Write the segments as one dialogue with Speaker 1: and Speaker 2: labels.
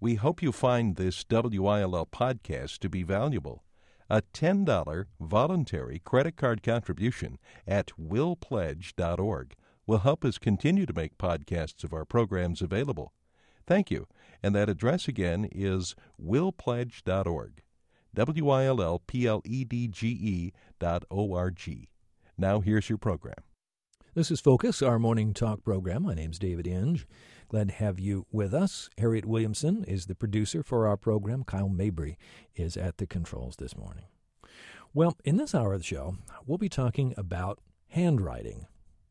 Speaker 1: We hope you find this WILL podcast to be valuable. A $10 voluntary credit card contribution at willpledge.org will help us continue to make podcasts of our programs available. Thank you. And that address again is willpledge.org. WILLPLEDGE.org. Now here's your program.
Speaker 2: This is Focus, our morning talk program. My name's David Inge. Glad to have you with us. Harriet Williamson is the producer for our program. Kyle Mabry is at the controls this morning. Well, in this hour of the show, we'll be talking about handwriting.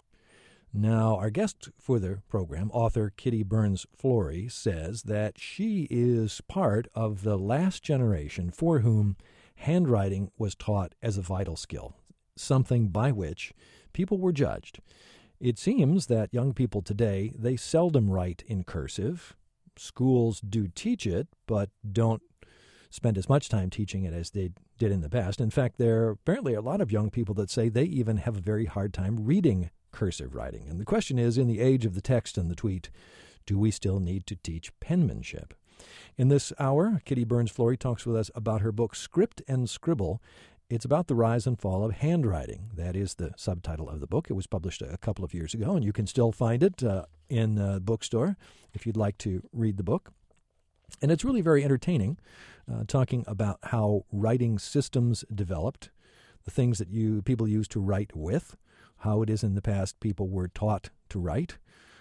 Speaker 2: Now, our guest for the program, author Kitty Burns-Flory, says that she is part of the last generation for whom handwriting was taught as a vital skill, something by which people were judged. It seems that young people today, they seldom write in cursive. Schools do teach it, but don't spend as much time teaching it as they did in the past. In fact, there are apparently a lot of young people that say they even have a very hard time reading cursive writing. And the question is, in the age of the text and the tweet, do we still need to teach penmanship? In this hour, Kitty Burns-Flory talks with us about her book, Script and Scribble. It's about the rise and fall of handwriting. That is the subtitle of the book. It was published a couple of years ago, and you can still find it in the bookstore if you'd like to read the book. And it's really very entertaining, talking about how writing systems developed, the things that people used to write with, how it is in the past people were taught to write,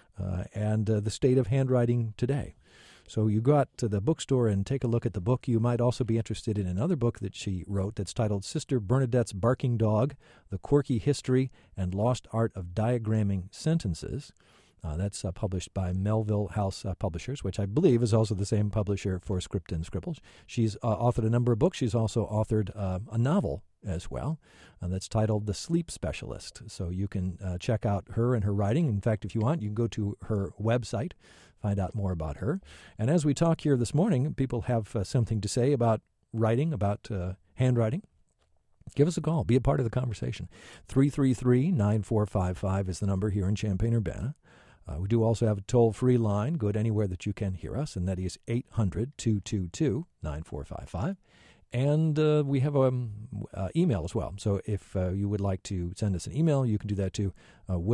Speaker 2: and the state of handwriting today. So you go out to the bookstore and take a look at the book. You might also be interested in another book that she wrote that's titled Sister Bernadette's Barking Dog, The Quirky History and Lost Art of Diagramming Sentences. That's published by Melville House Publishers, which I believe is also the same publisher for Script and Scribble. She's authored a number of books. She's also authored a novel as well that's titled The Sleep Specialist. So you can check out her and her writing. In fact, if you want, you can go to her website, find out more about her. And as we talk here this morning, people have something to say about writing, about handwriting. Give us a call. Be a part of the conversation. 333-9455 is the number here in Champaign-Urbana. We do also have a toll-free line, good anywhere that you can hear us, and that is 800-222-9455. And we have an email as well. So if you would like to send us an email, you can do that to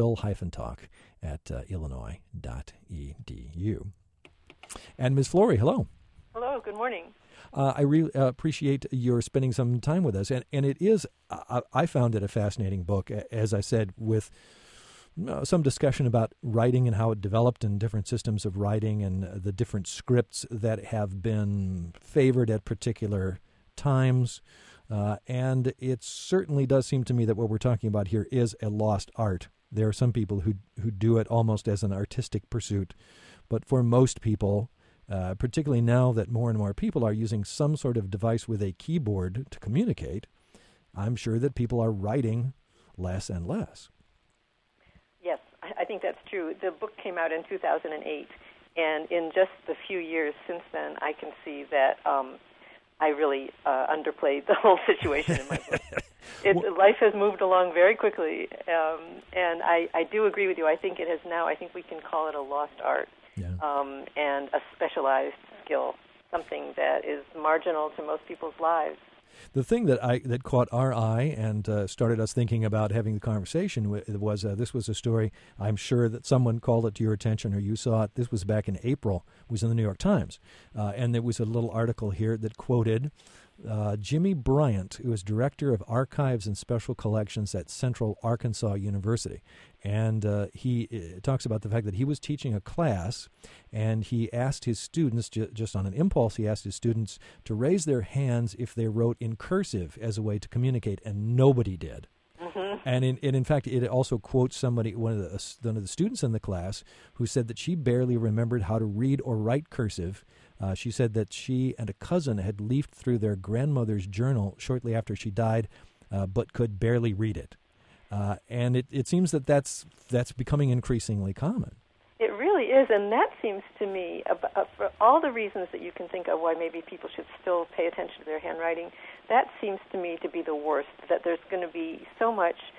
Speaker 2: will-talk@illinois.edu. And Ms. Flory, hello.
Speaker 3: Hello, good morning.
Speaker 2: I really appreciate your spending some time with us. And it is, I found it a fascinating book, as I said, with some discussion about writing and how it developed and different systems of writing and the different scripts that have been favored at particular times. And it certainly does seem to me that what we're talking about here is a lost art. There are some people who do it almost as an artistic pursuit. But for most people, particularly now that more and more people are using some sort of device with a keyboard to communicate, I'm sure that people are writing less and less.
Speaker 3: Yes, I think that's true. The book came out in 2008, and in just the few years since then, I can see that I really underplayed the whole situation in my book. Life has moved along very quickly, and I do agree with you. I think it has now, I think we can call it a lost art, and a specialized skill, something that is marginal to most people's lives.
Speaker 2: The thing that caught our eye and started us thinking about having the conversation was this was a story, I'm sure that someone called it to your attention or you saw it. This was back in April. It was in the New York Times. And there was a little article here that quoted Jimmy Bryant, who is Director of Archives and Special Collections at Central Arkansas University. And he talks about the fact that he was teaching a class, and he asked his students, just on an impulse, he asked his students to raise their hands if they wrote in cursive as a way to communicate, and nobody did. Mm-hmm. And in fact, it also quotes one of the students in the class who said that she barely remembered how to read or write cursive. She said that she and a cousin had leafed through their grandmother's journal shortly after she died, but could barely read it. And it seems that that's becoming increasingly common.
Speaker 3: It really is, and that seems to me, for all the reasons that you can think of why maybe people should still pay attention to their handwriting, that seems to me to be the worst, that there's going to be so much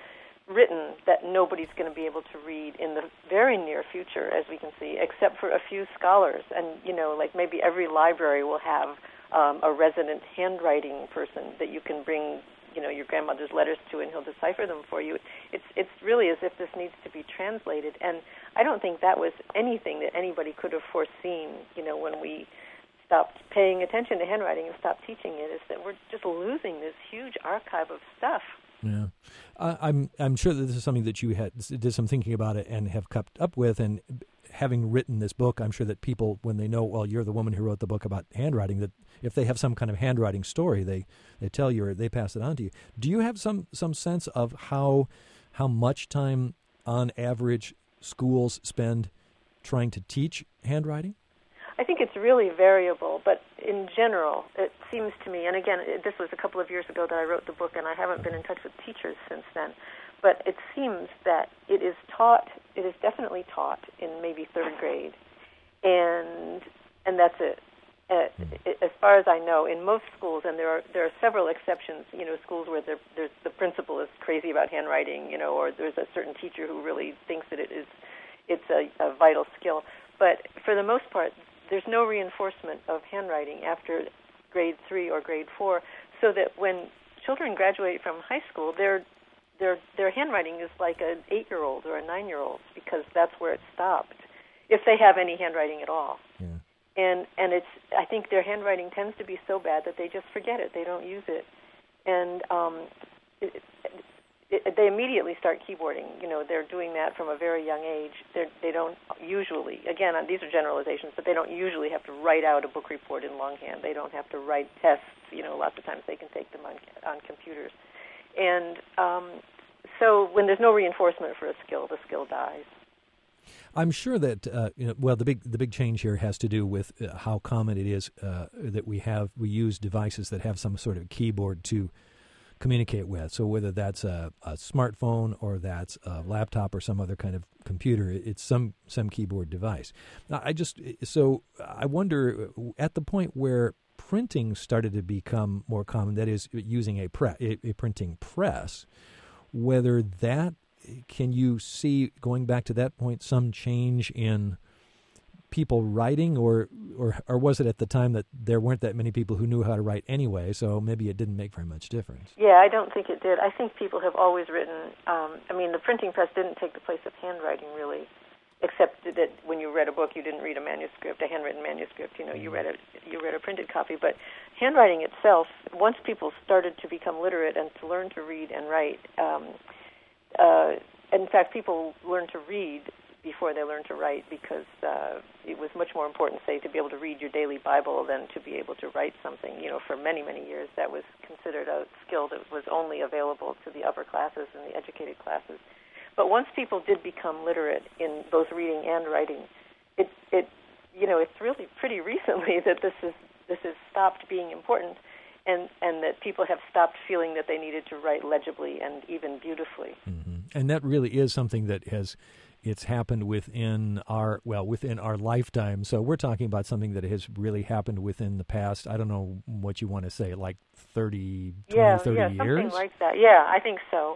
Speaker 3: written that nobody's going to be able to read in the very near future, as we can see, except for a few scholars. And, like maybe every library will have a resident handwriting person that you can bring, your grandmother's letters to, and he'll decipher them for you. It's really as if this needs to be translated. And I don't think that was anything that anybody could have foreseen, when we stopped paying attention to handwriting and stopped teaching it, is that we're just losing this huge archive of stuff.
Speaker 2: Yeah, I'm sure that this is something that you did some thinking about it and have kept up with. And having written this book, I'm sure that people, when they know, well, you're the woman who wrote the book about handwriting, that if they have some kind of handwriting story, they tell you or they pass it on to you. Do you have some sense of how much time on average schools spend trying to teach handwriting?
Speaker 3: I think it's really variable, but in general, it seems to me, and again, this was a couple of years ago that I wrote the book, and I haven't been in touch with teachers since then, but it seems that it is definitely taught in maybe third grade, and that's it. As far as I know, in most schools, and there are several exceptions, schools where there's the principal is crazy about handwriting, or there's a certain teacher who really thinks that it's a vital skill, but for the most part, there's no reinforcement of handwriting after grade 3 or grade 4, so that when children graduate from high school, their handwriting is like an 8-year-old or a 9-year-old, because that's where it stopped, if they have any handwriting at all.
Speaker 2: Yeah.
Speaker 3: And I think their handwriting tends to be so bad that they just forget it. They don't use it. And they immediately start keyboarding. They're doing that from a very young age. They don't usually, again, these are generalizations, but they don't usually have to write out a book report in longhand. They don't have to write tests. Lots of times they can take them on computers. And so when there's no reinforcement for a skill, the skill dies.
Speaker 2: I'm sure that the big change here has to do with how common it is that we use devices that have some sort of keyboard to communicate with. So whether that's a smartphone or that's a laptop or some other kind of computer, it's some keyboard device. Now, I wonder, at the point where printing started to become more common, that is using a printing press, whether that, can you see, going back to that point, some change in people writing, or was it at the time that there weren't that many people who knew how to write anyway, so maybe it didn't make very much difference?
Speaker 3: Yeah, I don't think it did. I think people have always written. The printing press didn't take the place of handwriting, really, except that when you read a book, you didn't read a manuscript, a handwritten manuscript. You read a printed copy. But handwriting itself, once people started to become literate and to learn to read and write, in fact, people learned to read before they learned to write, because it was much more important, say, to be able to read your daily Bible than to be able to write something. For many, many years, that was considered a skill that was only available to the upper classes and the educated classes. But once people did become literate in both reading and writing, it's really pretty recently that this has stopped being important, and that people have stopped feeling that they needed to write legibly and even beautifully.
Speaker 2: Mm-hmm. And that really is something that it's happened within our lifetime. So we're talking about something that has really happened within the past, I don't know what you want to say, like 30 years?
Speaker 3: Yeah, something like that. Yeah, I think so.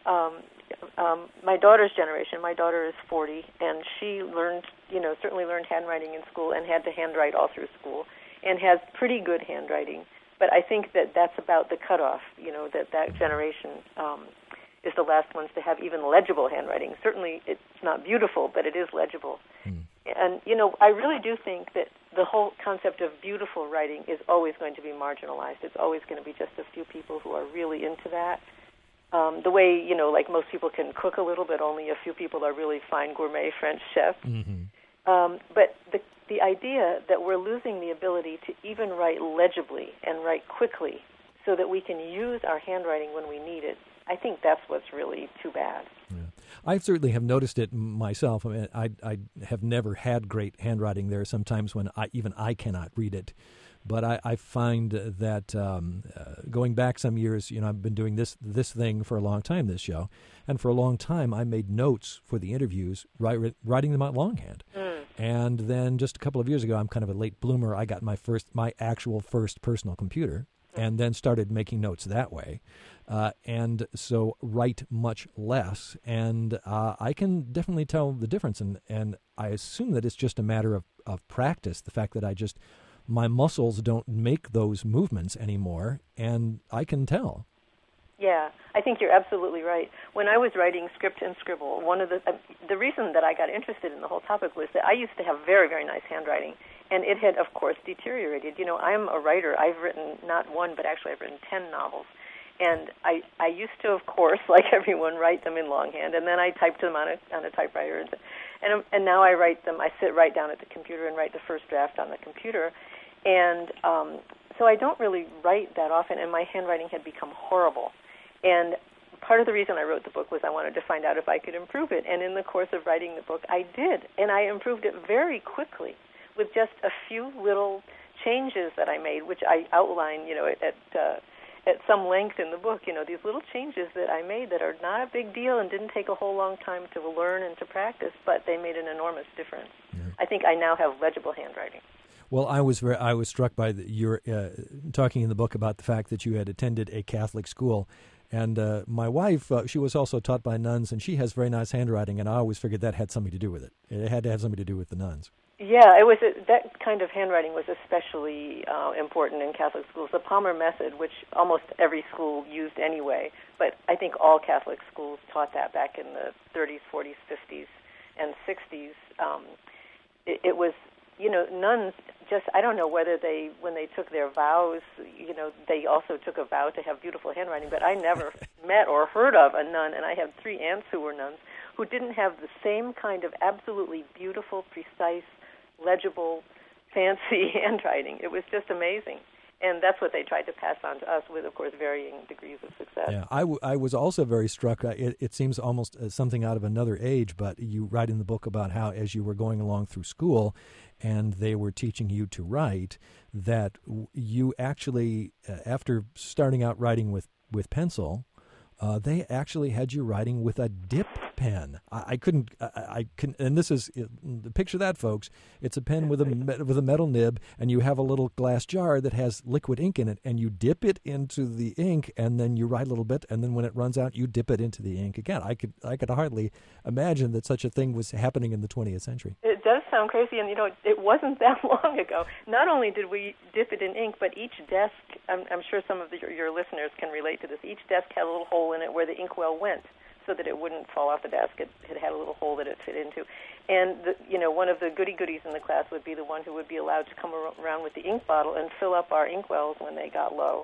Speaker 3: My daughter's generation, my daughter is 40, and she certainly learned handwriting in school and had to handwrite all through school and has pretty good handwriting. But I think that that's about the cutoff, that generation is the last ones to have even legible handwriting. Certainly it's not beautiful, but it is legible. Mm. And, I really do think that the whole concept of beautiful writing is always going to be marginalized. It's always going to be just a few people who are really into that. The way, like most people can cook a little, but only a few people are really fine gourmet French chefs. Mm-hmm. But the idea that we're losing the ability to even write legibly and write quickly so that we can use our handwriting when we need it, I think that's what's really too bad.
Speaker 2: Yeah. I certainly have noticed it myself. I have never had great handwriting. There are some times when I cannot read it. But I find that going back some years, I've been doing this thing for a long time, this show, and for a long time I made notes for the interviews, writing them out longhand. Mm. And then just a couple of years ago, I'm kind of a late bloomer. I got my actual first personal computer, and then started making notes that way. and so write much less. And I can definitely tell the difference, and I assume that it's just a matter of practice, the fact that my muscles don't make those movements anymore, and I can tell.
Speaker 3: Yeah, I think you're absolutely right. When I was writing Script and Scribble, one of the reason that I got interested in the whole topic was that I used to have very, very nice handwriting, and it had, of course, deteriorated. You know, I'm a writer. I've written not one, but actually I've written 10 novels. And I used to, of course, like everyone, write them in longhand, and then I typed them on a typewriter. And now I write them. I sit right down at the computer and write the first draft on the computer. And so I don't really write that often, and my handwriting had become horrible. And part of the reason I wrote the book was I wanted to find out if I could improve it. And in the course of writing the book, I did. And I improved it very quickly with just a few little changes that I made, which I outline, you know, at some length in the book. You know, these little changes that I made that are not a big deal and didn't take a whole long time to learn and to practice, but they made an enormous difference. Yeah. I think I now have legible handwriting.
Speaker 2: Well, I was struck by your talking in the book about the fact that you had attended a Catholic school. And my wife, she was also taught by nuns, and she has very nice handwriting, and I always figured that had something to do with it. It had to have something to do with the nuns.
Speaker 3: Yeah, it was that kind of handwriting was especially important in Catholic schools. The Palmer method, which almost every school used anyway, but I think all Catholic schools taught that back in the 30s, 40s, 50s, and 60s. It was, you know, nuns just, I don't know whether when they took their vows, you know, they also took a vow to have beautiful handwriting, but I never met or heard of a nun, and I have 3 aunts who were nuns, who didn't have the same kind of absolutely beautiful, precise, legible, fancy handwriting. It was just amazing. And that's what they tried to pass on to us with, of course, varying degrees of success.
Speaker 2: Yeah, I was also very struck. It seems almost something out of another age, but you write in the book about how as you were going along through school and they were teaching you to write, that you actually, after starting out writing with pencil, they actually had you writing with a dip pen. I couldn't, and this is, picture that, folks. It's a pen with a metal nib, and you have a little glass jar that has liquid ink in it, and you dip it into the ink, and then you write a little bit, and then when it runs out, you dip it into the ink again. I could hardly imagine that such a thing was happening in the 20th century.
Speaker 3: It does sound crazy, and, you know, it wasn't that long ago. Not only did we dip it in ink, but each desk, I'm sure some of your listeners can relate to this, each desk had a little hole in it where the inkwell went so that it wouldn't fall off the desk. It had a little hole that it fit into. And, one of the goodies in the class would be the one who would be allowed to come around with the ink bottle and fill up our inkwells when they got low.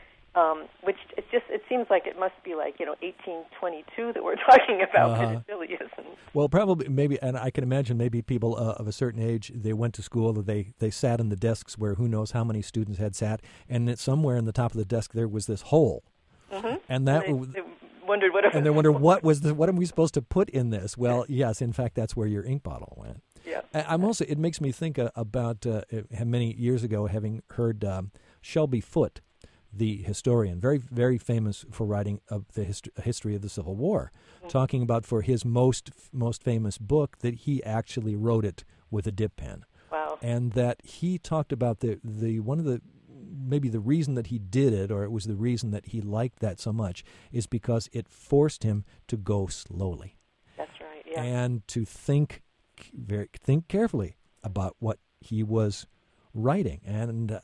Speaker 3: Which it seems like it must be like, 1822 that we're talking about, but it really isn't.
Speaker 2: Well, probably, maybe, and I can imagine maybe people of a certain age, they went to school, they sat in the desks where who knows how many students had sat, and somewhere in the top of the desk there was this hole.
Speaker 3: Mm-hmm.
Speaker 2: And
Speaker 3: they wondered what it was.
Speaker 2: And they wondered, what am we supposed to put in this? Well, yes, in fact, that's where your ink bottle went.
Speaker 3: Yeah.
Speaker 2: It makes me think about many years ago having heard Shelby Foote, the historian, very, very famous for writing of the history of the Civil War, talking about for his most famous book that he actually wrote it with a dip pen.
Speaker 3: Wow.
Speaker 2: And that he talked about maybe the reason that he did it, or it was the reason that he liked that so much, is because it forced him to go slowly.
Speaker 3: That's right, yeah.
Speaker 2: And to think carefully about what he was writing, and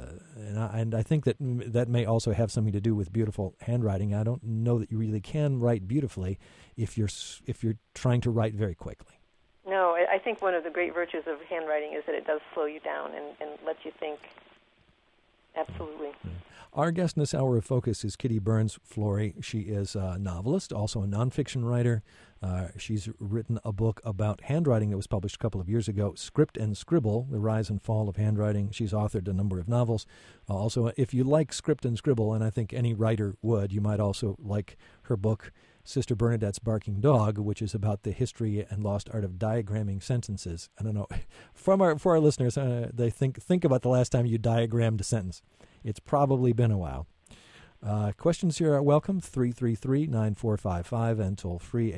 Speaker 2: I think that may also have something to do with beautiful handwriting. I don't know that you really can write beautifully if you're trying to write very quickly.
Speaker 3: No, I think one of the great virtues of handwriting is that it does slow you down and lets you think. Absolutely.
Speaker 2: Our guest in this hour of focus is Kitty Burns-Flory. She is a novelist, also a nonfiction writer. She's written a book about handwriting that was published a couple of years ago, Script and Scribble, The Rise and Fall of Handwriting. She's authored a number of novels. Also, if you like Script and Scribble, and I think any writer would, you might also like her book, Sister Bernadette's Barking Dog, which is about the history and lost art of diagramming sentences. I don't know. For our listeners, they think about the last time you diagrammed a sentence. It's probably been a while. Questions here are welcome, 333-9455, and toll-free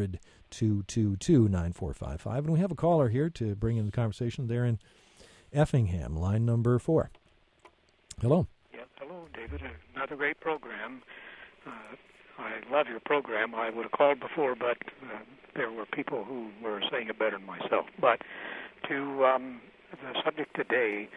Speaker 2: 800-222-9455. And we have a caller here to bring in the conversation there in Effingham, line number 4. Hello.
Speaker 4: Yes, hello, David. Another great program. I love your program. I would have called before, but there were people who were saying it better than myself. But to the subject today,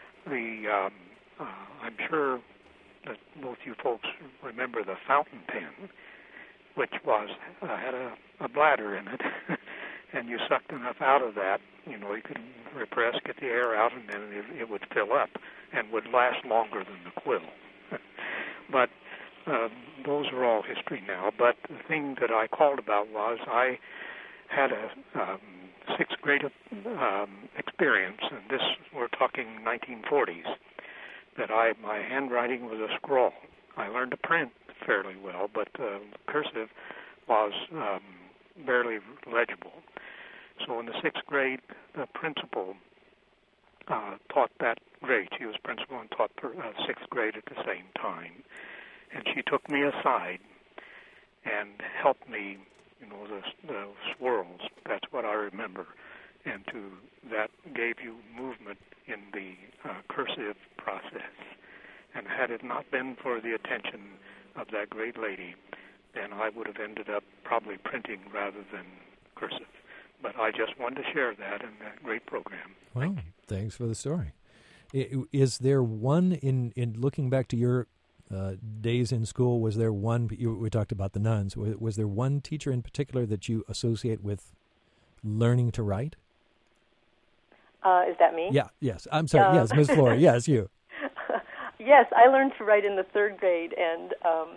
Speaker 4: I'm sure that both you folks remember the fountain pen, which had a bladder in it, and you sucked enough out of that, you could repress, get the air out, and then it would fill up and would last longer than the quill. But those are all history now. But the thing that I called about was I had a sixth grade experience, and we're talking 1940s, that my handwriting was a scrawl. I learned to print fairly well, but cursive was barely legible. So in the sixth grade, the principal taught that grade. She was principal and taught sixth grade at the same time. And she took me aside and helped me, the swirls. That's what I remember. And that gave you movement in the cursive process. And had it not been for the attention of that great lady, then I would have ended up probably printing rather than cursive. But I just wanted to share that in that great program.
Speaker 2: Well, thanks for the story. Is there one, in looking back to your days in school, was there one, we talked about the nuns, was there one teacher in particular that you associate with learning to write?
Speaker 3: Is that me?
Speaker 2: Yeah, yes. I'm sorry. Yes, Ms. Flory. Yes, you.
Speaker 3: Yes, I learned to write in the third grade, and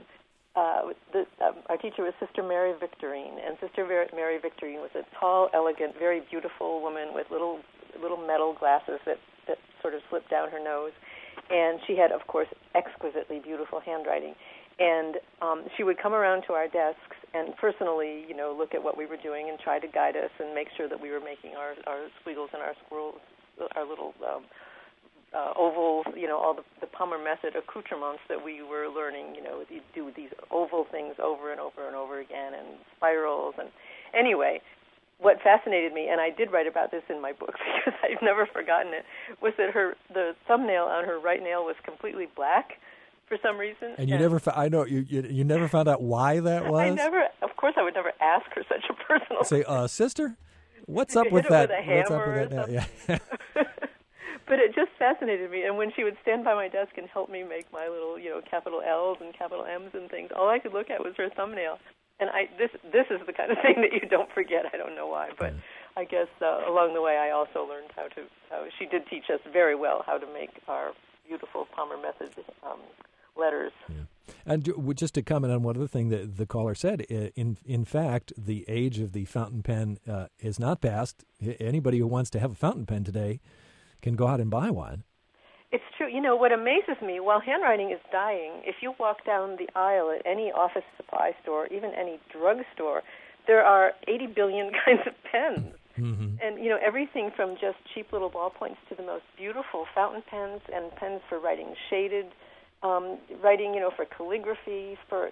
Speaker 3: our teacher was Sister Mary Victorine, and Sister Mary Victorine was a tall, elegant, very beautiful woman with little metal glasses that sort of slipped down her nose, and she had, of course, exquisitely beautiful handwriting. And she would come around to our desks and personally, look at what we were doing and try to guide us and make sure that we were making our squiggles and our squirrels, our little ovals, all the Palmer method accoutrements that we were learning. You do these oval things over and over and over again, and spirals. And anyway, what fascinated me, and I did write about this in my book because I've never forgotten it, was that the thumbnail on her right nail was completely black for some reason.
Speaker 2: And you never found out why that was?
Speaker 3: Of course I would never ask her such a personal
Speaker 2: Say, sister, what's up with that?
Speaker 3: What's up with that now? Yeah. But it just fascinated me, and when she would stand by my desk and help me make my little, capital L's and capital M's and things, all I could look at was her thumbnail. And this is the kind of thing that you don't forget. I don't know why, but I guess along the way I also learned how she did teach us very well how to make our beautiful Palmer method letters. Yeah.
Speaker 2: And just to comment on one other thing that the caller said, in fact, the age of the fountain pen is not past. Anybody who wants to have a fountain pen today can go out and buy one.
Speaker 3: It's true. What amazes me, while handwriting is dying, if you walk down the aisle at any office supply store, even any drugstore, there are 80 billion kinds of pens. Mm-hmm. And, everything from just cheap little ballpoints to the most beautiful fountain pens and pens for writing shaded, writing, for calligraphy, for,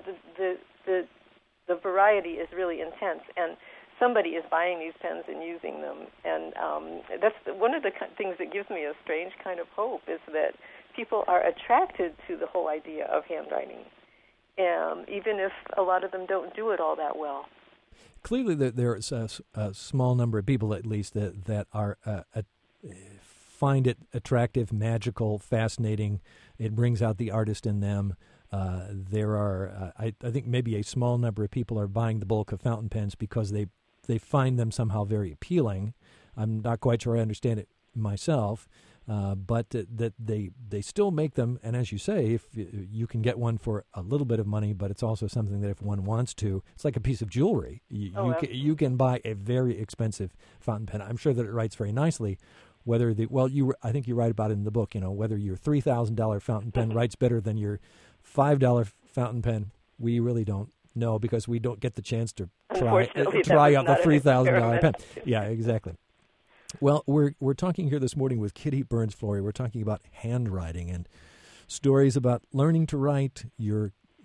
Speaker 3: the variety is really intense. And somebody is buying these pens and using them. And that's one of the things that gives me a strange kind of hope is that people are attracted to the whole idea of handwriting, even if a lot of them don't do it all that well.
Speaker 2: Clearly, there's a small number of people, at least, that are find it attractive, magical, fascinating. It brings out the artist in them. There are, I think, maybe a small number of people are buying the bulk of fountain pens because they find them somehow very appealing. I'm not quite sure I understand it myself, but that they still make them. And as you say, if you can get one for a little bit of money, but it's also something that if one wants to, it's like a piece of jewelry. You can buy a very expensive fountain pen. I'm sure that it writes very nicely. I think you write about it in the book. Whether your $3,000 fountain pen writes better than your $5 fountain pen, we really don't know because we don't get the chance to try out the $3,000 pen. Yeah, exactly. Well, we're talking here this morning with Kitty Burns Flory. We're talking about handwriting and stories about learning to write, your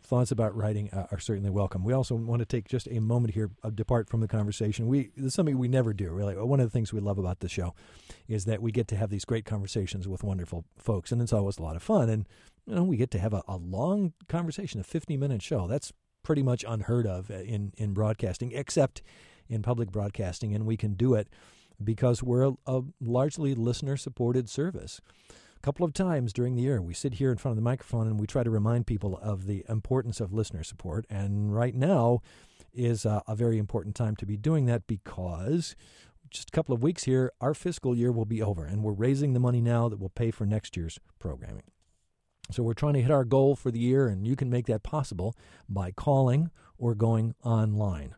Speaker 2: thoughts about writing are certainly welcome. We also want to take just a moment here, depart from the conversation. This is something we never do, really. One of the things we love about the show is that we get to have these great conversations with wonderful folks, and it's always a lot of fun. And we get to have a long conversation, a 50-minute show. That's pretty much unheard of in broadcasting, except in public broadcasting, and we can do it because we're a largely listener-supported service. A couple of times during the year, we sit here in front of the microphone and we try to remind people of the importance of listener support. And right now is a very important time to be doing that because just a couple of weeks here, our fiscal year will be over, and we're raising the money now that will pay for next year's programming. So we're trying to hit our goal for the year, and you can make that possible by calling or going online.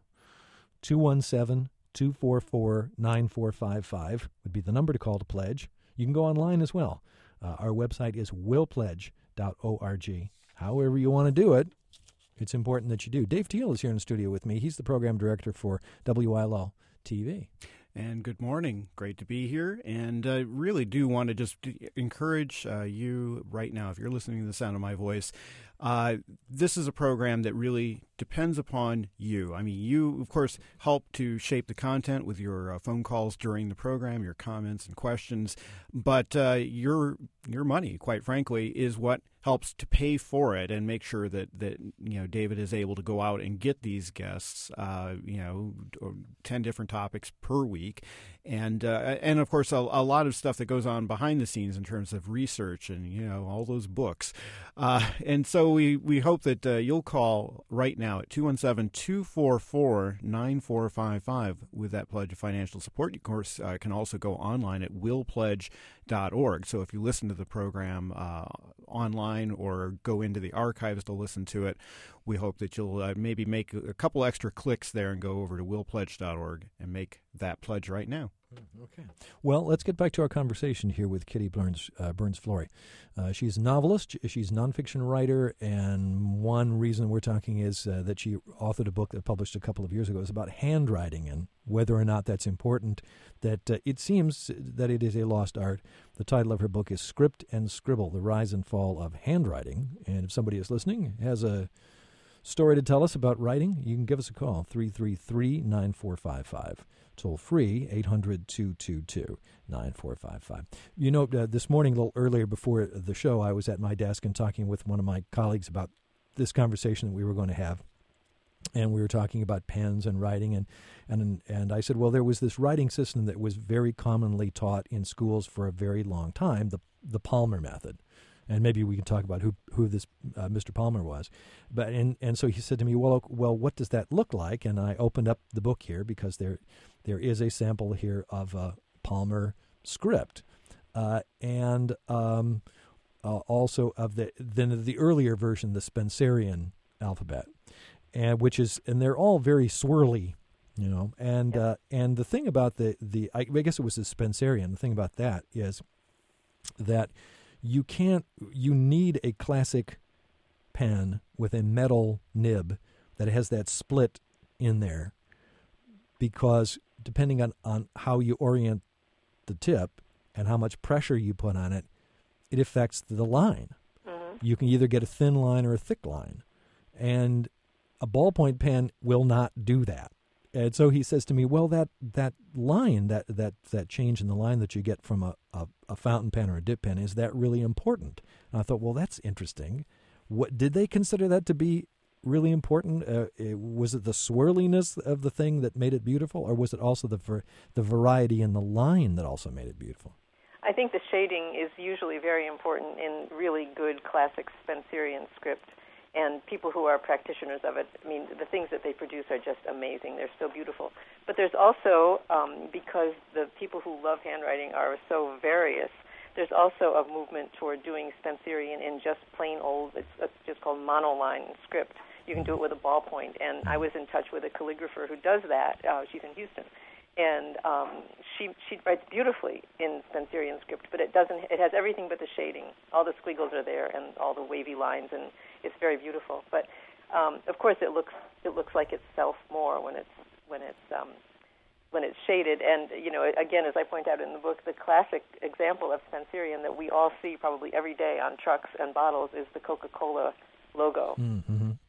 Speaker 2: 217-244-9455 would be the number to call to pledge. You can go online as well. Our website is willpledge.org. However you want to do it, it's important that you do. Dave Teal is here in the studio with me. He's the program director for WILL TV.
Speaker 5: And good morning. Great to be here. And I really do want to just encourage you right now, if you're listening to the sound of my voice, this is a program that really depends upon you. I mean, you, of course, help to shape the content with your phone calls during the program, your comments and questions. But your money, quite frankly, is what helps to pay for it and make sure that David is able to go out and get these guests, 10 different topics per week. And of course, a lot of stuff that goes on behind the scenes in terms of research and, all those books. And so we hope that you'll call right now at 217-244-9455 with that pledge of financial support. You, of course, can also go online at willpledge.org. So if you listen to the program online or go into the archives to listen to it, we hope that you'll maybe make a couple extra clicks there and go over to willpledge.org and make that pledge right now.
Speaker 2: Okay. Well, let's get back to our conversation here with Kitty Burns-Flory. She's a novelist, she's a nonfiction writer, and one reason we're talking is that she authored a book that published a couple of years ago. It was about handwriting and whether or not that's important, that it seems that it is a lost art. The title of her book is Script and Scribble, The Rise and Fall of Handwriting. And if somebody is listening, has a story to tell us about writing, you can give us a call, 333-9455. Toll free, 800-222-9455. This morning, a little earlier before the show, I was at my desk and talking with one of my colleagues about this conversation that we were going to have. And we were talking about pens and writing, and I said, well, there was this writing system that was very commonly taught in schools for a very long time, the Palmer method. And maybe we can talk about who this Mr. Palmer was. But and so he said to me, well, what does that look like? And I opened up the book here because there is a sample here of a Palmer script, and also of the earlier version, the Spencerian alphabet, and they're all very swirly, And the thing about I guess it was the Spencerian. The thing about that is that you need a classic pen with a metal nib that has that split in there, because depending on how you orient the tip and how much pressure you put on it, it affects the line. Mm-hmm. You can either get a thin line or a thick line, and a ballpoint pen will not do that. And so he says to me, well, that line, that change in the line that you get from a fountain pen or a dip pen, is that really important? And I thought, well, that's interesting. What did they consider that to be really important? Was it the swirliness of the thing that made it beautiful, or was it also the variety in the line that also made it beautiful?
Speaker 3: I think the shading is usually very important in really good classic Spencerian script. And people who are practitioners of it, the things that they produce are just amazing. They're so beautiful. But there's also, because the people who love handwriting are so various, there's also a movement toward doing Spencerian in just plain old, it's just called monoline script. You can do it with a ballpoint. And I was in touch with a calligrapher who does that. She's in Houston. And she writes beautifully in Spencerian script, but it has everything but the shading. All the squiggles are there and all the wavy lines, and it's very beautiful. But of course, it looks like itself more when it's shaded. And again, as I point out in the book, the classic example of Spencerian that we all see probably every day on trucks and bottles is the Coca-Cola logo. Mm-hmm.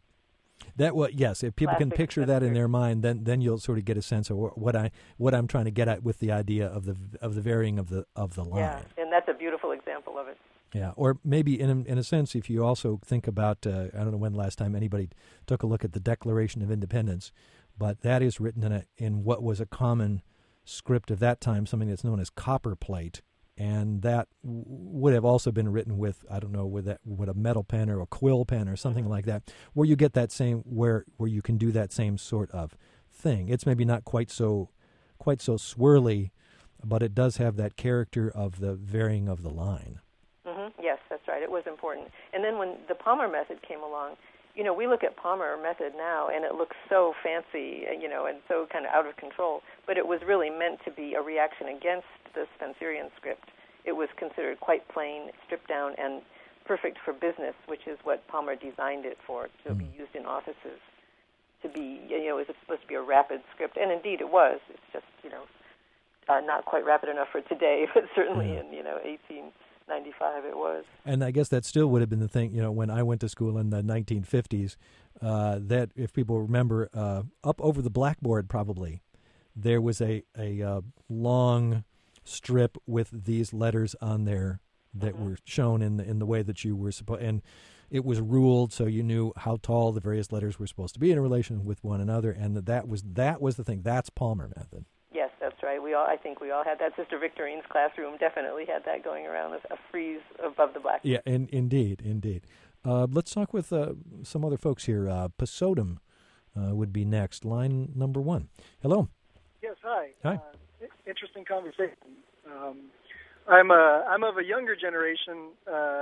Speaker 2: Yes, if people can picture that in their mind, then you'll sort of get a sense of what I'm trying to get at with the idea of the varying of the line.
Speaker 3: Yeah, and that's a beautiful example of it.
Speaker 2: Yeah, or maybe in a sense, if you also think about, I don't know when last time anybody took a look at the Declaration of Independence, but that is written in what was a common script of that time, something that's known as copperplate, and that would have also been written with, I don't know, with a metal pen or a quill pen or something like that, where you get that same where you can do that same sort of thing. It's maybe not quite so swirly, but it does have that character of the varying of the line.
Speaker 3: Yes, that's right. It was important. And then when the Palmer method came along, we look at Palmer method now, and it looks so fancy, and so kind of out of control. But it was really meant to be a reaction against the Spencerian script. It was considered quite plain, stripped down, and perfect for business, which is what Palmer designed it for, to be used in offices. To be, it was supposed to be a rapid script, and indeed it was. It's just, not quite rapid enough for today, but certainly in, 1895 it was.
Speaker 2: And I guess that still would have been the thing, when I went to school in the 1950s, that if people remember, up over the blackboard probably, there was a long strip with these letters on there that were shown in the way that you were supposed, and it was ruled so you knew how tall the various letters were supposed to be in relation with one another, and that was the thing. That's Palmer method.
Speaker 3: Yes, that's right. I think we all had that. Sister Victorine's classroom definitely had that going around, a frieze above the blackboard.
Speaker 2: Yeah, indeed. Let's talk with some other folks here. Pasodum would be next, line number 1. Hello.
Speaker 6: Yes, hi.
Speaker 2: Hi.
Speaker 6: Interesting conversation. I'm of a younger generation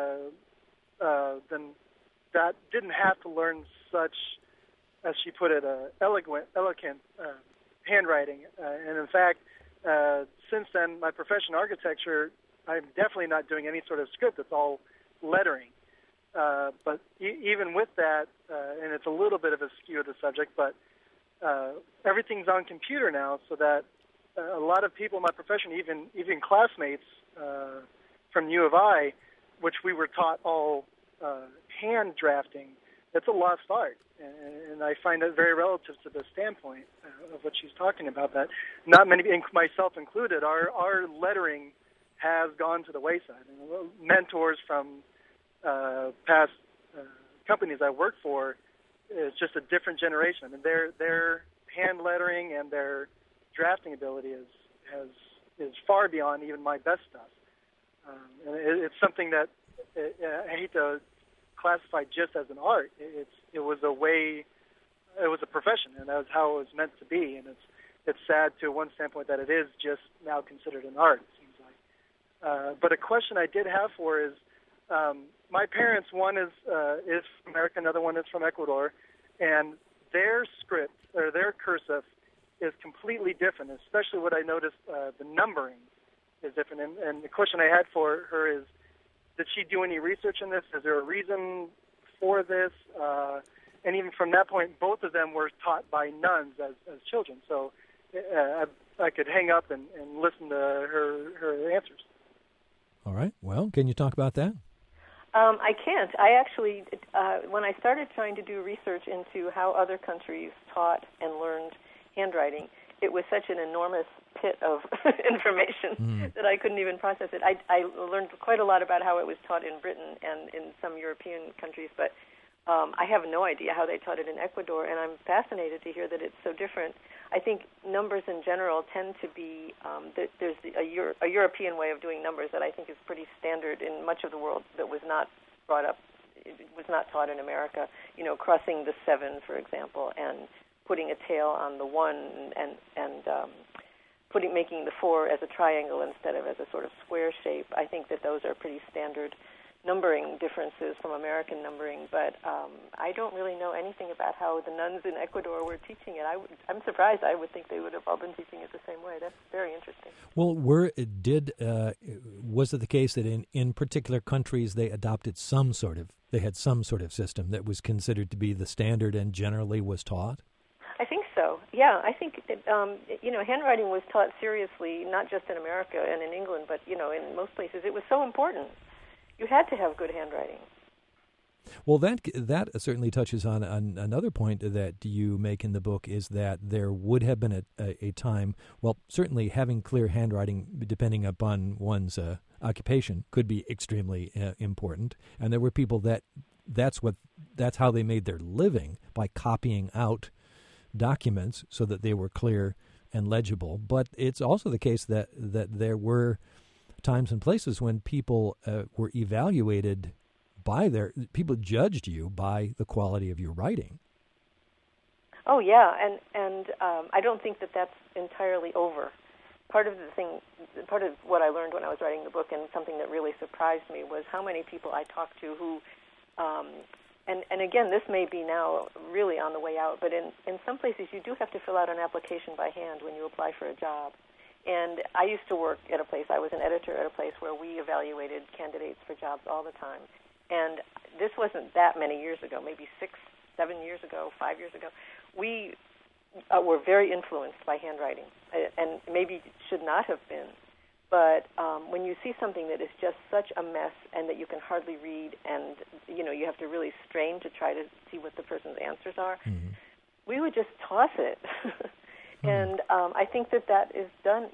Speaker 6: than that didn't have to learn such, as she put it, elegant handwriting. And in fact, since then, my profession, architecture, I'm definitely not doing any sort of script. It's all lettering. But even with that, and it's a little bit of a skew of the subject, but everything's on computer now, so that a lot of people in my profession, even classmates from U of I, which we were taught all hand drafting, it's a lost art. And I find that very relative to the standpoint of what she's talking about, that not many, myself included, our lettering has gone to the wayside. And mentors from past companies I worked for, is just a different generation. I mean, their hand lettering and their drafting ability is far beyond even my best stuff. And it's something that I hate to classify just as an art. It was a profession, and that was how it was meant to be. And it's sad to one standpoint that it is just now considered an art, it seems like. But a question I did have for is, my parents, one is from America, another one is from Ecuador, and their script, or their cursive, is completely different, especially what I noticed, the numbering is different. And the question I had for her is, did she do any research in this? Is there a reason for this? And even from that point, both of them were taught by nuns as children. So I could hang up and listen to her answers.
Speaker 2: All right. Well, can you talk about that?
Speaker 3: I can't. I actually, when I started trying to do research into how other countries taught and learned handwriting, it was such an enormous pit of information that I couldn't even process it. I learned quite a lot about how it was taught in Britain and in some European countries, but I have no idea how they taught it in Ecuador, and I'm fascinated to hear that it's so different. I think numbers in general tend to be, there's a European way of doing numbers that I think is pretty standard in much of the world that was not brought up, it was not taught in America. You know, crossing the 7, for example, and putting a tail on the 1 and making the 4 as a triangle instead of as a sort of square shape. I think that those are pretty standard numbering differences from American numbering, but I don't really know anything about how the nuns in Ecuador were teaching it. I'm surprised. I would think they would have all been teaching it the same way. That's very interesting.
Speaker 2: Well, was it the case that in particular countries they adopted they had some sort of system that was considered to be the standard and generally was taught?
Speaker 3: I think so. Yeah, I think handwriting was taught seriously, not just in America and in England, but in most places. It was so important. You had to have good handwriting.
Speaker 2: Well, that certainly touches on another point that you make in the book, is that there would have been a time, well, certainly having clear handwriting, depending upon one's occupation, could be extremely important. And there were people that's how they made their living, by copying out documents so that they were clear and legible. But it's also the case that there were times and places when people were evaluated people judged you by the quality of your writing.
Speaker 3: Oh yeah, and I don't think that that's entirely over. Part of what I learned when I was writing the book, and something that really surprised me, was how many people I talked to who, and again, this may be now really on the way out, but in some places you do have to fill out an application by hand when you apply for a job. And I used to work at a place, I was an editor at a place where we evaluated candidates for jobs all the time. And this wasn't that many years ago, maybe 6, 7 years ago, 5 years ago. We were very influenced by handwriting, and maybe should not have been. But when you see something that is just such a mess and that you can hardly read, and you have to really strain to try to see what the person's answers are, we would just toss it. And I think that is done.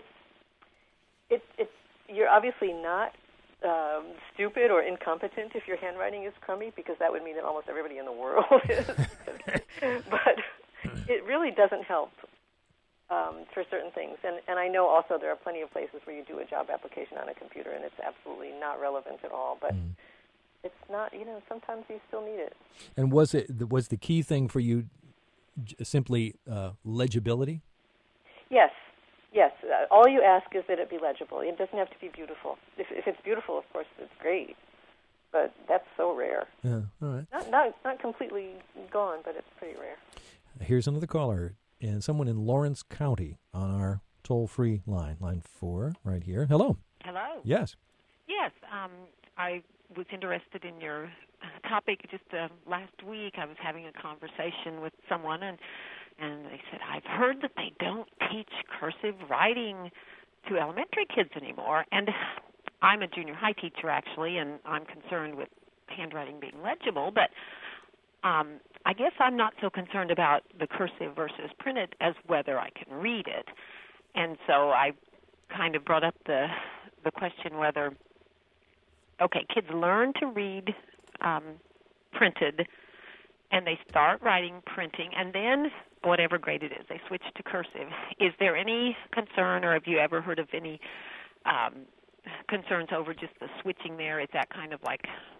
Speaker 3: It's you're obviously not stupid or incompetent if your handwriting is crummy, because that would mean that almost everybody in the world is. But it really doesn't help for certain things. And I know also there are plenty of places where you do a job application on a computer and it's absolutely not relevant at all. But it's not, sometimes you still need it.
Speaker 2: And was the key thing for you simply legibility?
Speaker 3: Yes. All you ask is that it be legible. It doesn't have to be beautiful. If it's beautiful, of course, it's great. But that's so rare.
Speaker 2: Yeah, all right.
Speaker 3: Not completely gone, but it's pretty rare.
Speaker 2: Here's another caller, and someone in Lawrence County on our toll-free line 4, right here. Hello.
Speaker 7: Hello.
Speaker 2: Yes.
Speaker 7: Yes. I was interested in your topic. Just last week, I was having a conversation with someone, and they said, I've heard that they don't teach cursive writing to elementary kids anymore. And I'm a junior high teacher, actually, and I'm concerned with handwriting being legible. But I guess I'm not so concerned about the cursive versus printed as whether I can read it. And so I kind of brought up the question whether, kids learn to read printed, and they start writing printing, and then whatever grade it is, they switch to cursive. Is there any concern, or have you ever heard of any concerns over just the switching there? Is that kind of like,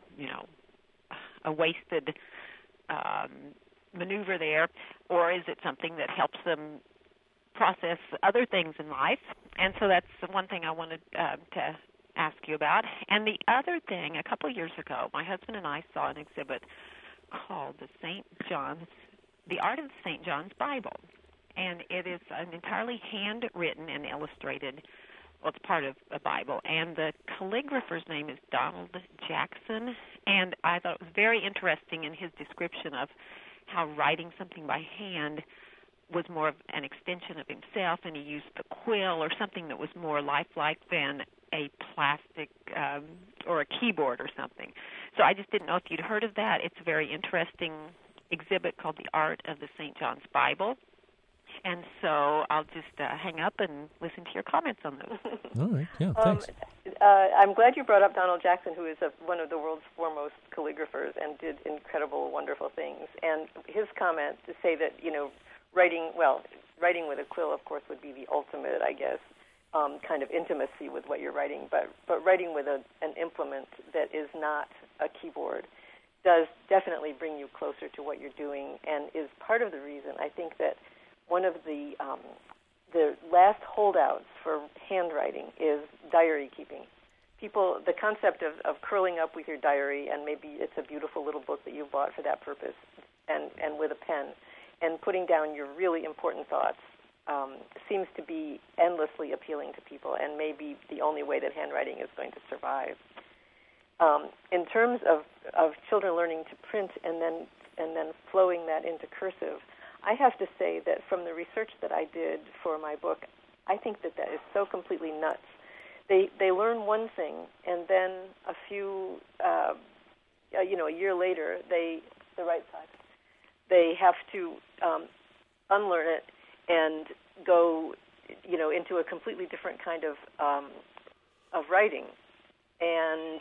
Speaker 7: a wasted maneuver there, or is it something that helps them process other things in life? And so that's the one thing I wanted to ask you about. And the other thing, a couple of years ago, my husband and I saw an exhibit called The Art of St. John's Bible. And it is an entirely handwritten and illustrated, it's part of a Bible. And the calligrapher's name is Donald Jackson. And I thought it was very interesting in his description of how writing something by hand was more of an extension of himself, and he used the quill or something that was more lifelike than a plastic or a keyboard or something. So I just didn't know if you'd heard of that. It's a very interesting exhibit called The Art of the St. John's Bible. And so I'll just hang up and listen to your comments on those.
Speaker 2: All right, yeah, thanks.
Speaker 3: I'm glad you brought up Donald Jackson, who is one of the world's foremost calligraphers and did incredible, wonderful things. And his comment to say that, writing with a quill, of course, would be the ultimate, I guess, kind of intimacy with what you're writing. But writing with an implement that is not a keyboard does definitely bring you closer to what you're doing, and is part of the reason I think that one of the last holdouts for handwriting is diary keeping. The concept of curling up with your diary, and maybe it's a beautiful little book that you bought for that purpose, and with a pen, and putting down your really important thoughts seems to be endlessly appealing to people, and maybe the only way that handwriting is going to survive. In terms of children learning to print and then flowing that into cursive, I have to say that from the research that I did for my book, I think that is so completely nuts. They learn one thing, and then a few a year later, the right side, they have to unlearn it and go, into a completely different kind of writing. And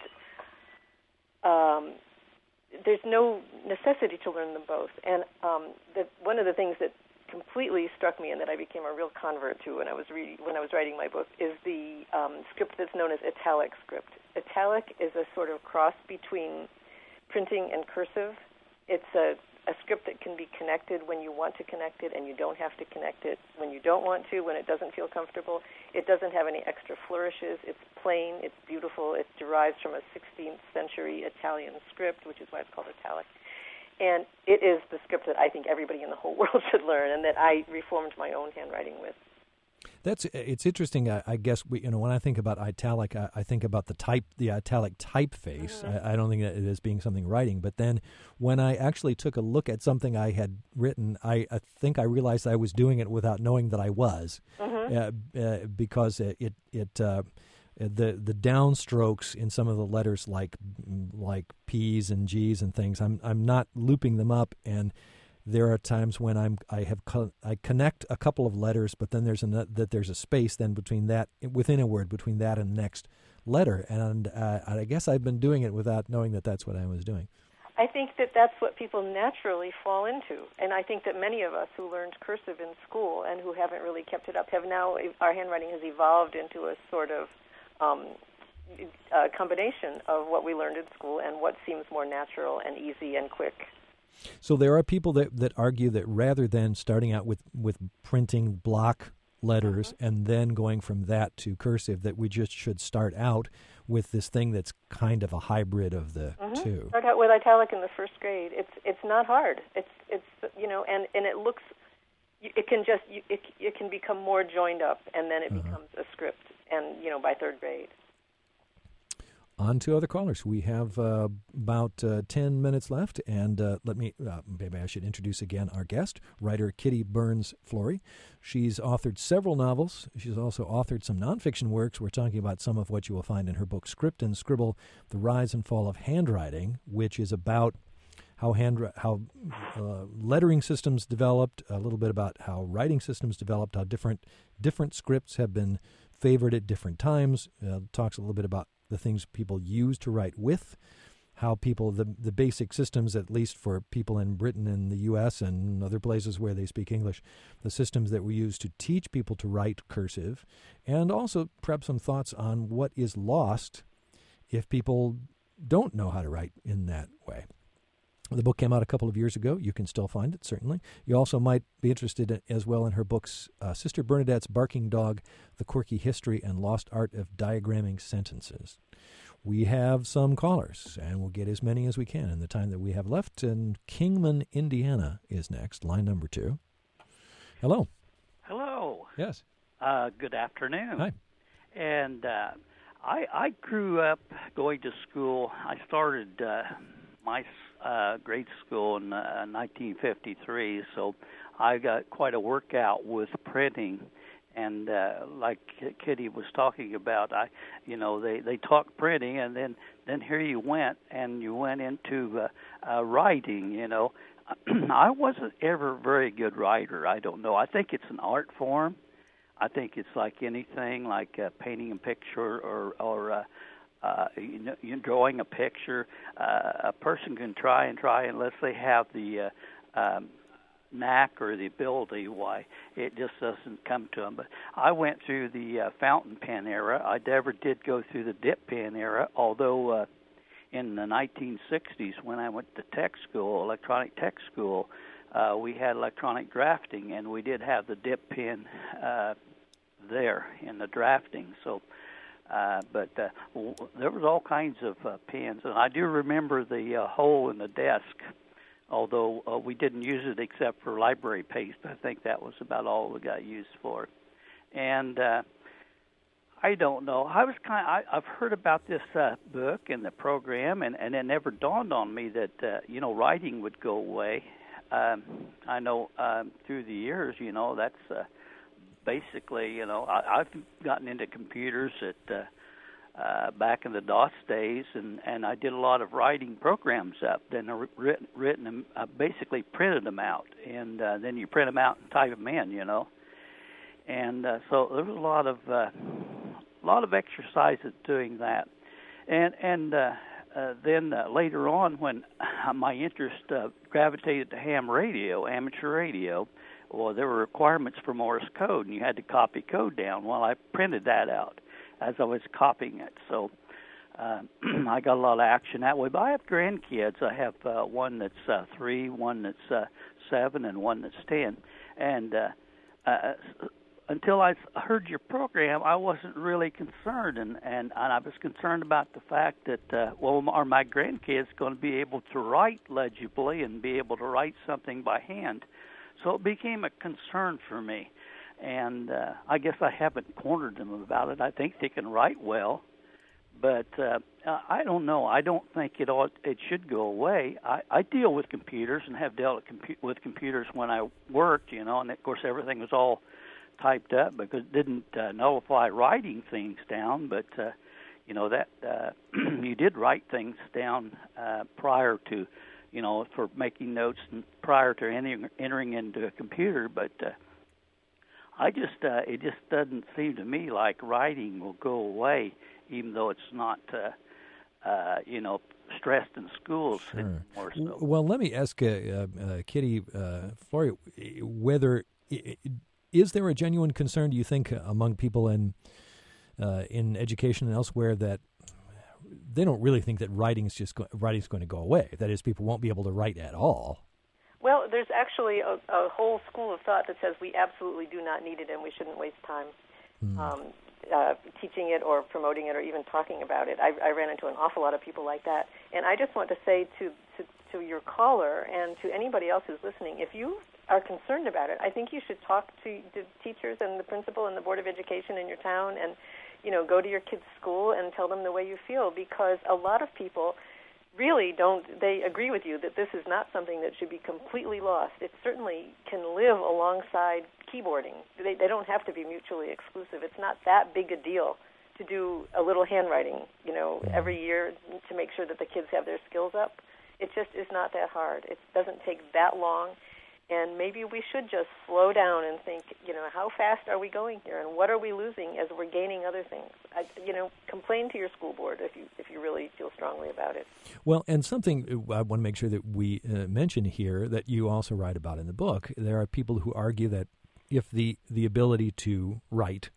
Speaker 3: there's no necessity to learn them both. And one of the things that completely struck me and that I became a real convert to when I was writing my book is the script that's known as italic script. Italic is a sort of cross between printing and cursive. It's a script that can be connected when you want to connect it, and you don't have to connect it when you don't want to, when it doesn't feel comfortable. It doesn't have any extra flourishes. It's plain. It's beautiful. It derives from a 16th century Italian script, which is why it's called italic. And it is the script that I think everybody in the whole world should learn, and that I reformed my own handwriting with.
Speaker 2: It's interesting. I guess when I think about italic, I think about the italic typeface.
Speaker 3: Mm-hmm.
Speaker 2: I don't think that it is being something writing. But then, when I actually took a look at something I had written, I think I realized I was doing it without knowing that I was, because the downstrokes in some of the letters, like P's and G's and things, I'm not looping them up, and there are times when I connect a couple of letters, but then there's a space then between that, within a word, between that and the next letter, and I guess I've been doing it without knowing that that's what I was doing.
Speaker 3: I think that that's what people naturally fall into, and I think that many of us who learned cursive in school and who haven't really kept it up have now, our handwriting has evolved into a sort of combination of what we learned in school and what seems more natural and easy and quick.
Speaker 2: So there are people that argue that rather than starting out with printing block letters and then going from that to cursive, that we just should start out with this thing that's kind of a hybrid of the two.
Speaker 3: Start out with italic in the first grade. It's not hard. It's and it looks, it can become more joined up, and then it becomes a script, and by third grade.
Speaker 2: On to other callers. We have about 10 minutes left, and maybe I should introduce again our guest, writer Kitty Burns-Flory. She's authored several novels. She's also authored some nonfiction works. We're talking about some of what you will find in her book, Script and Scribble, The Rise and Fall of Handwriting, which is about how lettering systems developed, a little bit about how writing systems developed, how different scripts have been favored at different times. Talks a little bit about the things people use to write with, how the basic systems, at least for people in Britain and the U.S. and other places where they speak English, the systems that we use to teach people to write cursive, and also perhaps some thoughts on what is lost if people don't know how to write in that way. The book came out a couple of years ago. You can still find it, certainly. You also might be interested as well in her books, Sister Bernadette's Barking Dog, The Quirky History and Lost Art of Diagramming Sentences. We have some callers, and we'll get as many as we can in the time that we have left. And Kingman, Indiana is next, line number 2. Hello.
Speaker 8: Hello.
Speaker 2: Yes.
Speaker 8: Good afternoon.
Speaker 2: Hi.
Speaker 8: And I grew up going to school. I started my grade school in 1953, so I got quite a workout with printing. And like Kitty was talking about, they taught printing, and then here you went into writing. I wasn't ever a very good writer. I don't know. I think it's an art form. I think it's like anything, like painting a picture or drawing a picture. A person can try unless they have the knack or the ability. Why, it just doesn't come to them. But I went through the fountain pen era. I never did go through the dip pen era, although in the 1960s when I went to electronic tech school, we had electronic drafting, and we did have the dip pen there in the drafting. So but there was all kinds of pens, and I do remember the hole in the desk, although we didn't use it except for library paste. I think that was about all it got used for. And I don't know. I've heard about this book and the program, and it never dawned on me that writing would go away. I know through the years, that's basically, I've gotten into computers at back in the DOS days, and I did a lot of writing programs up. Then I written them, basically printed them out, and then you print them out and type them in, And so there was a lot of exercise at doing that, and then later on, when my interest gravitated to ham radio, amateur radio, well, there were requirements for Morse code, and you had to copy code down. Well, I printed that out as I was copying it, so I got a lot of action that way. But I have grandkids. I have one that's 3, one that's 7, and one that's 10. And until I heard your program, I wasn't really concerned, and I was concerned about the fact that, are my grandkids going to be able to write legibly and be able to write something by hand? So it became a concern for me. And I guess I haven't cornered them about it. I think they can write well, but I don't know. I don't think it should go away. I deal with computers and have dealt with computers when I worked, and of course everything was all typed up because it didn't nullify writing things down, but that you did write things down prior to, for making notes and prior to entering into a computer, but it just doesn't seem to me like writing will go away, even though it's not, stressed in schools anymore. So.
Speaker 2: Well, let me ask Kitty Flory, whether is there a genuine concern, do you think, among people in education and elsewhere that they don't really think that writing's going to go away? That is, people won't be able to write at all.
Speaker 3: Well, there's actually a whole school of thought that says we absolutely do not need it and we shouldn't waste time teaching it or promoting it or even talking about it. I ran into an awful lot of people like that. And I just want to say to your caller and to anybody else who's listening, if you are concerned about it, I think you should talk to the teachers and the principal and the Board of Education in your town and, go to your kids' school and tell them the way you feel, because a lot of people really they agree with you that this is not something that should be completely lost. It certainly can live alongside keyboarding. They don't have to be mutually exclusive. It's not that big a deal to do a little handwriting, every year to make sure that the kids have their skills up. It just is not that hard. It doesn't take that long. And maybe we should just slow down and think, how fast are we going here, and what are we losing as we're gaining other things? Complain to your school board if you really feel strongly about it.
Speaker 2: Well, and something I want to make sure that we mention here that you also write about in the book, there are people who argue that if the ability to write,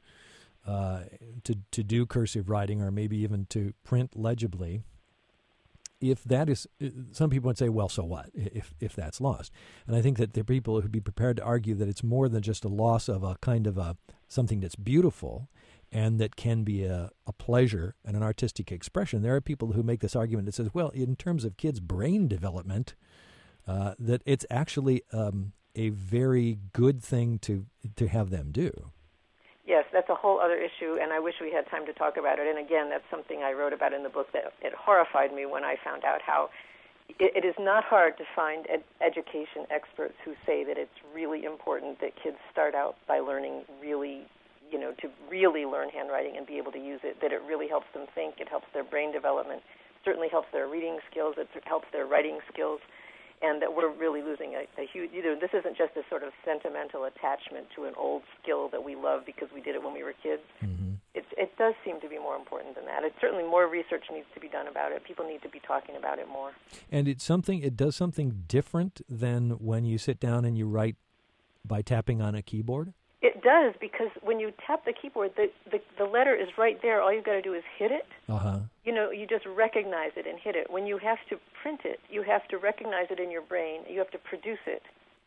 Speaker 2: to do cursive writing, or maybe even to print legibly, if that is, some people would say, well, so what, if that's lost? And I think that there are people who would be prepared to argue that it's more than just a loss of a kind of something that's beautiful and that can be a pleasure and an artistic expression. There are people who make this argument that says, well, in terms of kids' brain development, that it's actually a very good thing to have them do.
Speaker 3: Yes, that's a whole other issue, and I wish we had time to talk about it. And again, that's something I wrote about in the book that it horrified me when I found out how it is not hard to find education experts who say that it's really important that kids start out by learning really, to really learn handwriting and be able to use it, that it really helps them think, it helps their brain development, certainly helps their reading skills, it helps their writing skills, and that we're really losing a huge, this isn't just a sort of sentimental attachment to an old skill that we love because we did it when we were kids. Mm-hmm. It does seem to be more important than that. It's certainly more research needs to be done about it. People need to be talking about it more.
Speaker 2: And it does something different than when you sit down and you write by tapping on a keyboard?
Speaker 3: It does, because when you tap the keyboard, the letter is right there. All you've got to do is hit it.
Speaker 2: Uh-huh.
Speaker 3: You just recognize it and hit it. When you have to print it, you have to recognize it in your brain. You have to produce it.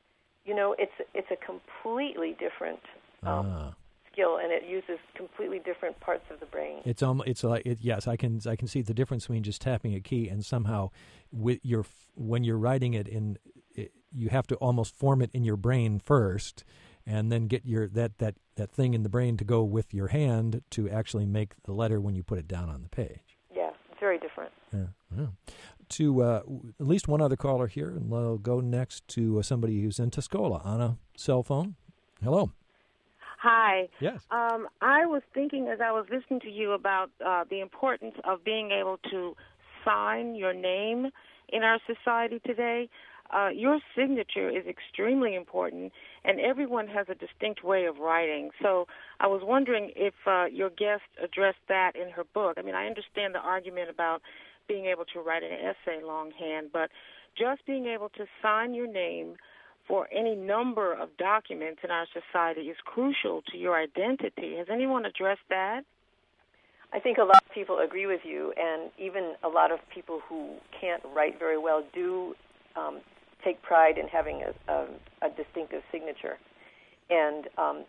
Speaker 3: It's a completely different skill, and it uses completely different parts of the brain.
Speaker 2: Yes, I can see the difference between just tapping a key and somehow when you're writing it you have to almost form it in your brain first, and then get that thing in the brain to go with your hand to actually make the letter when you put it down on the page.
Speaker 3: Yeah, it's very different.
Speaker 2: Yeah. To at least one other caller here, and we'll go next to somebody who's in Tuscola on a cell phone. Hello.
Speaker 9: Hi.
Speaker 2: Yes.
Speaker 9: I was thinking as I was listening to you about the importance of being able to sign your name in our society today. Your signature is extremely important, and everyone has a distinct way of writing. So I was wondering if your guest addressed that in her book. I mean, I understand the argument about being able to write an essay longhand, but just being able to sign your name for any number of documents in our society is crucial to your identity. Has anyone addressed that?
Speaker 3: I think a lot of people agree with you, and even a lot of people who can't write very well do take pride in having a distinctive signature. And,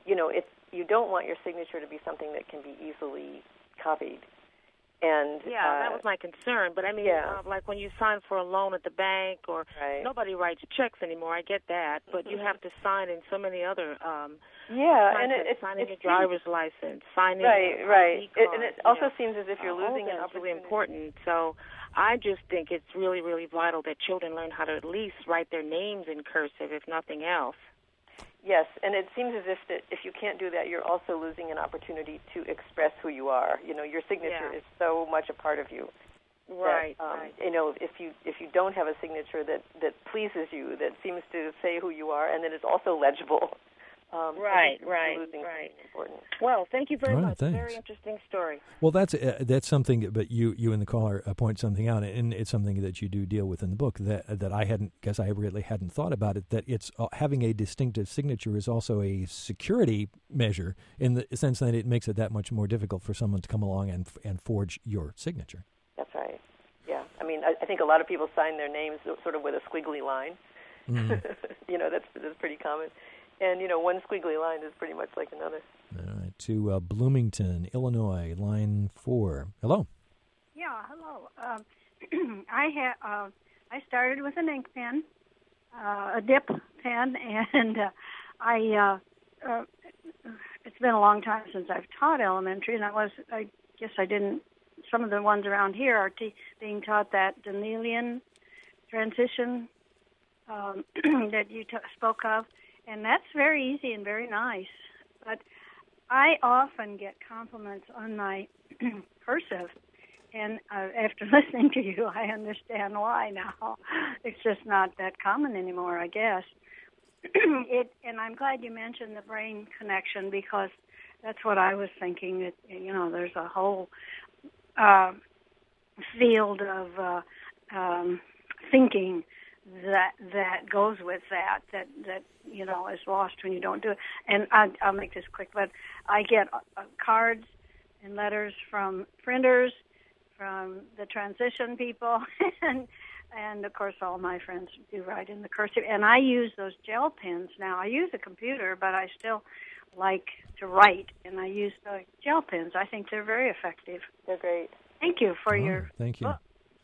Speaker 3: you don't want your signature to be something that can be easily copied. And
Speaker 9: that was my concern. But I mean, like when you sign for a loan at the bank, or nobody writes checks anymore. I get that, but you have to sign in so many other.
Speaker 3: And
Speaker 9: signing your driver's license, signing.
Speaker 3: Right. And it also seems as if you're losing an opportunity.
Speaker 9: Really important. So I just think it's really, really vital that children learn how to at least write their names in cursive, if nothing else.
Speaker 3: Yes, and it seems as if you can't do that, you're also losing an opportunity to express who you are. Your signature is so much a part of you.
Speaker 9: Right.
Speaker 3: That, if you don't have a signature that pleases you, that seems to say who you are, and that is also legible.
Speaker 9: Right.
Speaker 3: Important.
Speaker 9: Well, thank you very much.
Speaker 2: Thanks.
Speaker 9: Very interesting story.
Speaker 2: Well, that's something. But you and the caller point something out, and it's something that you do deal with in the book that I really hadn't thought about it. That it's having a distinctive signature is also a security measure in the sense that it makes it that much more difficult for someone to come along and forge your signature.
Speaker 3: That's right. Yeah. I mean, I think a lot of people sign their names sort of with a squiggly line.
Speaker 2: Mm-hmm.
Speaker 3: That's pretty common. And, one squiggly line is pretty much like another.
Speaker 2: All right. To Bloomington, Illinois, line 4. Hello.
Speaker 10: Yeah, hello. I started with an ink pen, a dip pen, and it's been a long time since I've taught elementary, and I guess I didn't, some of the ones around here are being taught that Danelian transition that you spoke of. And that's very easy and very nice. But I often get compliments on my cursive. And after listening to you, I understand why now. It's just not that common anymore, I guess. And I'm glad you mentioned the brain connection, because that's what I was thinking. That there's a whole field of thinking that goes with that is lost when you don't do it. And I'll make this quick, but I get cards and letters from printers, from the transition people, and of course all my friends do write in the cursive. And I use those gel pens now. I use a computer, but I still like to write, and I use the gel pens. I think they're very effective.
Speaker 3: They're great.
Speaker 10: Thank you for your
Speaker 2: Thank you.
Speaker 10: book.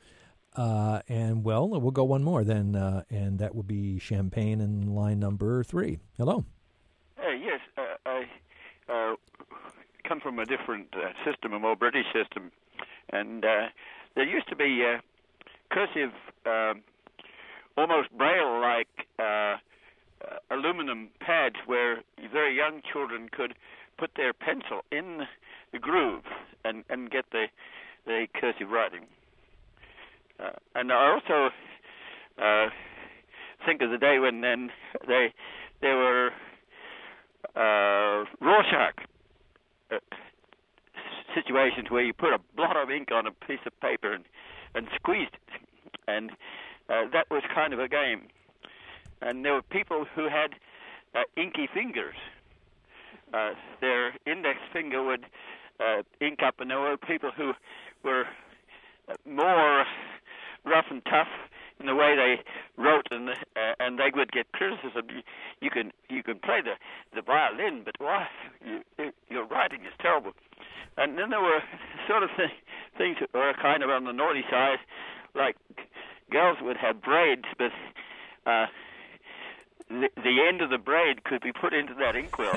Speaker 2: We'll go one more then, and that would be Champaign in line number 3. Hello.
Speaker 11: Yes, I come from a different system, a more British system, and there used to be cursive, almost braille-like aluminum pads where very young children could put their pencil in the groove and get the cursive writing. And I also think of the day when then there were Rorschach situations where you put a blot of ink on a piece of paper and squeezed it, and that was kind of a game. And there were people who had inky fingers. Their index finger would ink up, and there were people who were more rough and tough in the way they wrote, and they would get criticism. You can play the violin, but why your writing is terrible. And then there were sort of things that were kind of on the naughty side, like girls would have braids, but the end of the braid could be put into that inkwell.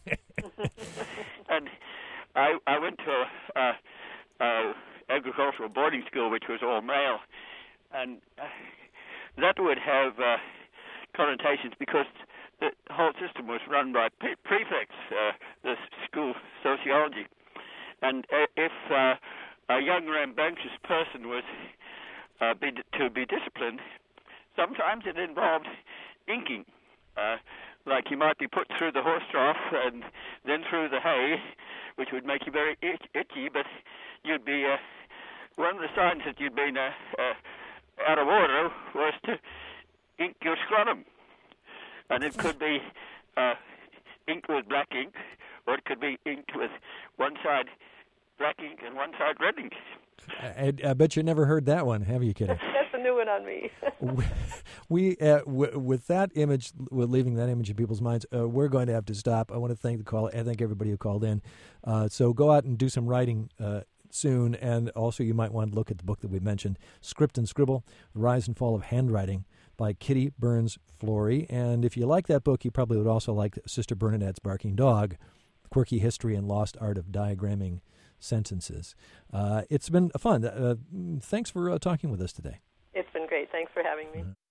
Speaker 11: And I went to agricultural boarding school, which was all male, and that would have connotations because the whole system was run by prefects, the school sociology. And if a young rambunctious person was to be disciplined, sometimes it involved inking. Like you might be put through the horse trough and then through the hay, which would make you very itchy, but you'd be one of the signs that you'd been out of order was to ink your scrotum. And it could be inked with black ink, or it could be inked with one side black ink and one side red ink.
Speaker 2: I bet you never heard that one, have you, Kitty?
Speaker 3: That's a new one on me.
Speaker 2: With that image, with leaving that image in people's minds, we're going to have to stop. I want to thank the call. I thank everybody who called in. So go out and do some writing soon, and also you might want to look at the book that we mentioned, Script and Scribble: The Rise and Fall of Handwriting by Kitty Burns Flory. And if you like that book, you probably would also like Sister Bernadette's Barking Dog, The Quirky History and Lost Art of Diagramming Sentences. It's been fun. Thanks for talking with us today.
Speaker 3: It's been great. Thanks for having me.